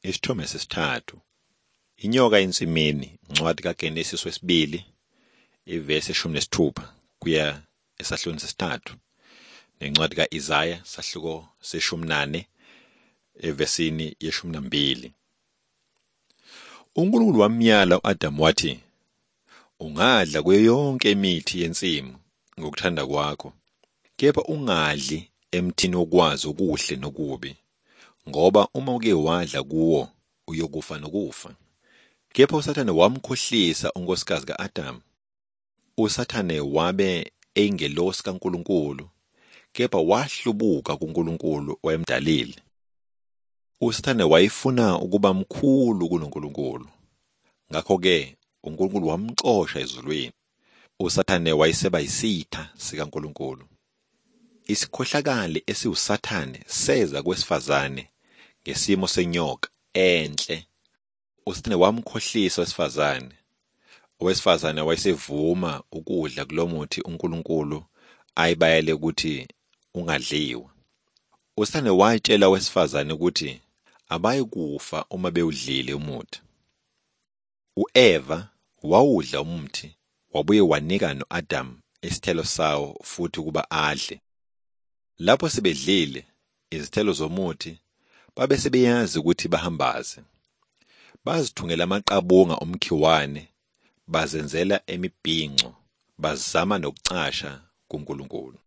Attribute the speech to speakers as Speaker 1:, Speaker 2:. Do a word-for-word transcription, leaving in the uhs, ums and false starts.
Speaker 1: Isithombe sesithathu. Inyoka ensimini, incwadi kaGenesis wesibili, ivesi eshumi nesithupha kuya esahlukweni sesithathu. Nencwadi kaIsaya sahluko seshumi nane evesini yeshumi nambili. uNkulunkulu wamyala u-Adamu wathi, ungadla kuyo yonke imithi yensimu ngokuthanda kwakho, kepha ungadli emthini wokwazi okuhle nokubi, ngoba uma uke wadla kuwo uyokufa nokufa. Kepha uSathane wamkhohlisa unkosikazi ka-Adamu. uSathane wabe eyingelosi kaNkulunkulu, kepha wahlubuka kuNkulunkulu wayemdalile. uSathane wayefuna ukuba mkhulu kunoNkulunkulu. Ngakho-ke uNkulunkulu wamxosha ezulwini. uSathane wayeseba yisitha sikaNkulunkulu. Isikhohlakali esiwuSathane seza kwesifazane ngesimo senyoka enhle. uSathane wamkhohlisa owesifazane. Owesifazane wayesevuma ukudla kulomuthi uNkulunkulu ayibayele ukuthi ungadliwa. uSathane watshela owesifazane ukuthi abayi kufa uma bewudlile umuthi. uEva wawudla umuthi, wabuye wanika no-Adamu isithelo sawo futhi kuba adle. Lapho sebedlile izithelo zomuthi, babe sebeyazi ukuthi bahambaze. Bazithungela amaqabunga omkhiwane, bazenzela emibhinco, bazama nokucasha kuNkulunkulu.